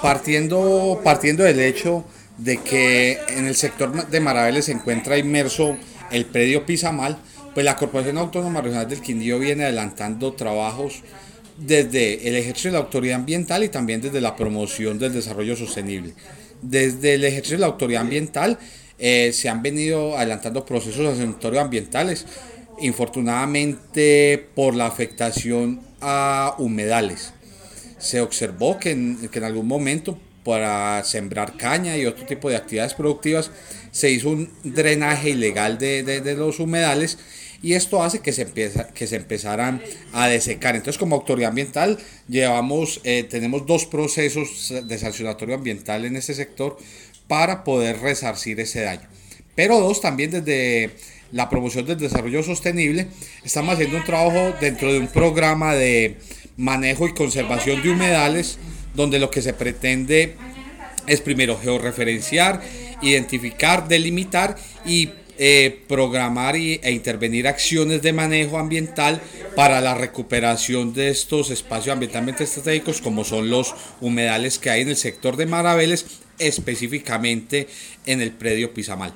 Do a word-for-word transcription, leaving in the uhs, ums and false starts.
Partiendo, partiendo del hecho de que en el sector de Maraveles se encuentra inmerso el predio Pisamal, pues la Corporación Autónoma Regional del Quindío viene adelantando trabajos desde el ejercicio de la autoridad ambiental y también desde la promoción del desarrollo sostenible. Desde el ejercicio de la autoridad ambiental eh, se han venido adelantando procesos aseguratorios ambientales, infortunadamente por la afectación a humedales. Se observó que en, que en algún momento para sembrar caña y otro tipo de actividades productivas se hizo un drenaje ilegal de, de, de los humedales, y esto hace que se, empieza, que se empezaran a desecar. Entonces, como autoridad ambiental llevamos eh, tenemos dos procesos de sancionatorio ambiental en este sector para poder resarcir ese daño, pero dos, también desde la promoción del desarrollo sostenible estamos haciendo un trabajo dentro de un programa de manejo y conservación de humedales, donde lo que se pretende es primero georreferenciar, identificar, delimitar y eh, programar y, e intervenir acciones de manejo ambiental para la recuperación de estos espacios ambientalmente estratégicos, como son los humedales que hay en el sector de Maraveles, específicamente en el predio Pisamal.